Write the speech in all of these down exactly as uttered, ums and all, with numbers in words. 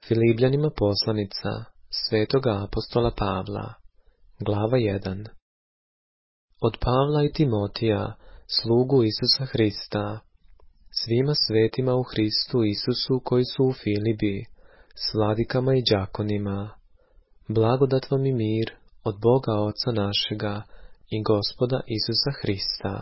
Filipljanima poslanica svetoga apostola Pavla, glava jedan. Od Pavla i Timotija, slugu Isusa Hrista, svima svetima u Hristu Isusu koji su u Filipi, s vladikama i đakonima, blagodat vam i mir od Boga Oca našega i Gospoda Isusa Hrista.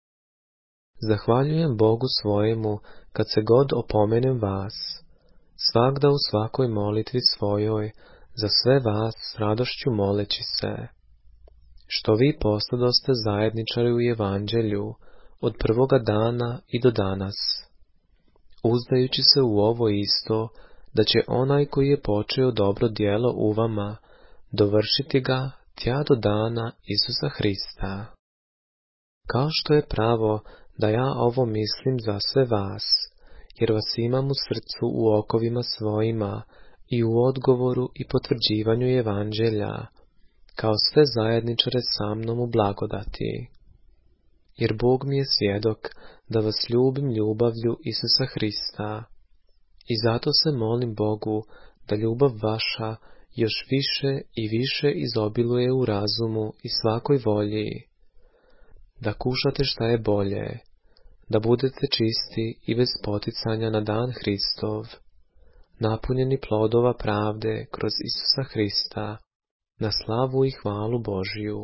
Zahvaljujem Bogu svojemu kad se god opomenem vas, svagda u svakoj molitvi svojoj, za sve vas s radošću moleći se, što vi postadoste zajedničari u evanđelju od prvoga dana i do danas, uzdajući se u ovo isto, da će onaj koji je počeo dobro djelo u vama, dovršiti ga tja do dana Isusa Hrista. Kao što je pravo da ja ovo mislim za sve vas, jer vas imam u srcu u okovima svojima i u odgovoru i potvrđivanju evanđelja, kao sve zajedničare sa mnom u blagodati. Jer Bog mi je svjedok da vas ljubim ljubavlju Isusa Hrista, i zato se molim Bogu da ljubav vaša još više i više izobiluje u razumu i svakoj volji, da kušate šta je bolje, da budete čisti i bez poticanja na dan Hristov, napunjeni plodova pravde kroz Isusa Hrista, na slavu i hvalu Božju.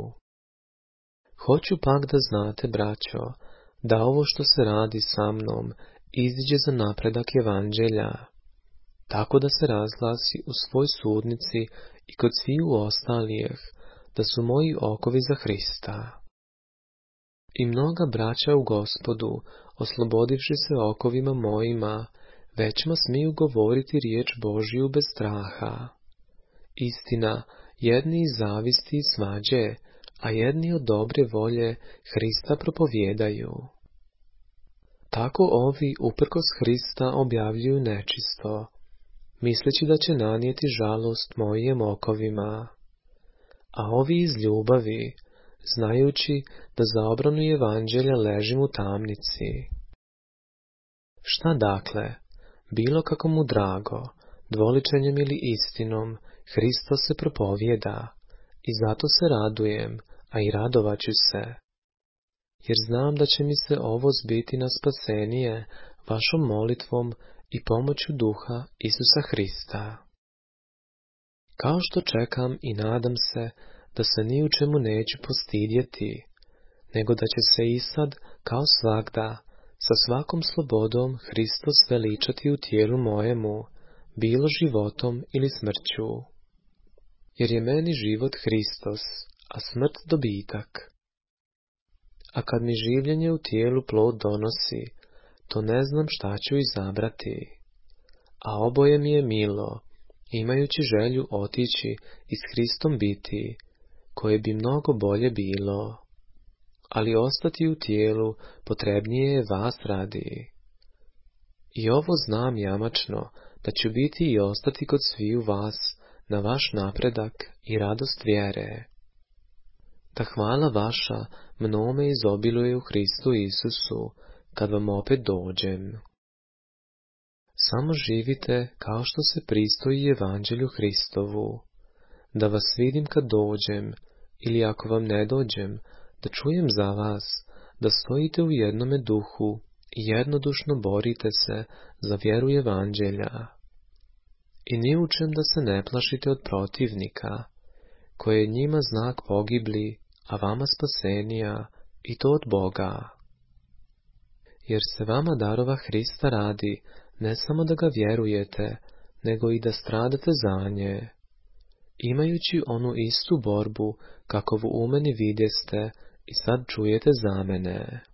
Hoću pak da znate, braćo, da ovo što se radi sa mnom iziđe za napredak evanđelja, tako da se razglasi u svoj sudnici i kod sviju ostalijih, da su moji okovi za Hrista. I mnoga braća u Gospodu, oslobodivši se okovima mojima, većma smiju govoriti riječ Božju bez straha. Istina, jedni iz zavisti i svađe, a jedni od dobre volje Hrista propovjedaju. Tako ovi uprkos Hrista objavljuju nečisto, misleći da će nanijeti žalost mojim okovima. A ovi iz ljubavi, znajući da za obranu evanđelja ležim u tamnici. Šta dakle, bilo kako mu drago, dvoličenjem ili istinom, Hristos se propovjeda, i zato se radujem, a i radovaću se, jer znam da će mi se ovo zbiti na spasenije vašom molitvom i pomoću duha Isusa Hrista. Kao što čekam i nadam se da se ni u čemu neću postidjeti, nego da će se i sad, kao svagda, sa svakom slobodom Hristos veličati u tijelu mojemu, bilo životom ili smrću. Jer je meni život Hristos, a smrt dobitak. A kad mi življenje u tijelu plod donosi, to ne znam šta ću izabrati. A oboje mi je milo, imajući želju otići i s Hristom biti, koje bi mnogo bolje bilo. Ali ostati u tijelu potrebnije je vas radi. I ovo znam jamačno, da ću biti i ostati kod sviju vas na vaš napredak i radost vjere. Da hvala vaša mnome izobiluje u Hristu Isusu, kad vam opet dođem. Samo živite kao što se pristoji evanđelju Hristovu, da vas vidim kad dođem, ili ako vam ne dođem, da čujem za vas, da stojite u jednome duhu i jednodušno borite se za vjeru evanđelja. I ni u čem da se ne plašite od protivnika, koje je njima znak pogibli, a vama spasenija, i to od Boga. Jer se vama darova Hrista radi, ne samo da ga vjerujete, nego i da stradate za nje, imajući onu istu borbu, kakovu u meni vidjeste i sad čujete za mene.